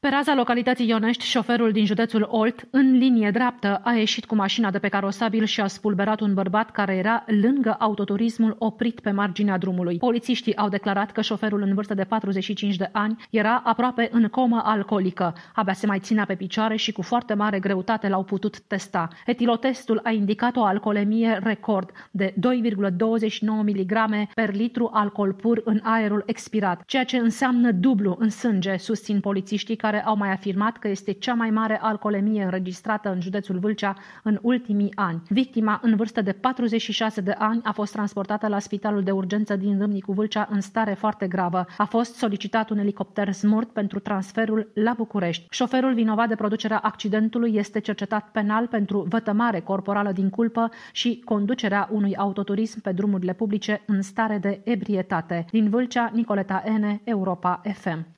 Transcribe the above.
Pe raza localității Ionești, șoferul din județul Olt, în linie dreaptă, a ieșit cu mașina de pe carosabil și a spulberat un bărbat care era lângă autoturismul oprit pe marginea drumului. Polițiștii au declarat că șoferul în vârstă de 45 de ani era aproape în comă alcoolică. Abia se mai ținea pe picioare și cu foarte mare greutate l-au putut testa. Etilotestul a indicat o alcoolemie record de 2,29 mg per litru alcool pur în aerul expirat, ceea ce înseamnă dublu în sânge, susțin polițiștii care au mai afirmat că este cea mai mare alcoolemie înregistrată în județul Vâlcea în ultimii ani. Victima, în vârstă de 46 de ani, a fost transportată la Spitalul de Urgență din Râmnicu Vâlcea în stare foarte gravă. A fost solicitat un elicopter Smurt pentru transferul la București. Șoferul vinovat de producerea accidentului este cercetat penal pentru vătămare corporală din culpă și conducerea unui autoturism pe drumurile publice în stare de ebrietate. Din Vâlcea, Nicoleta Ene, Europa FM.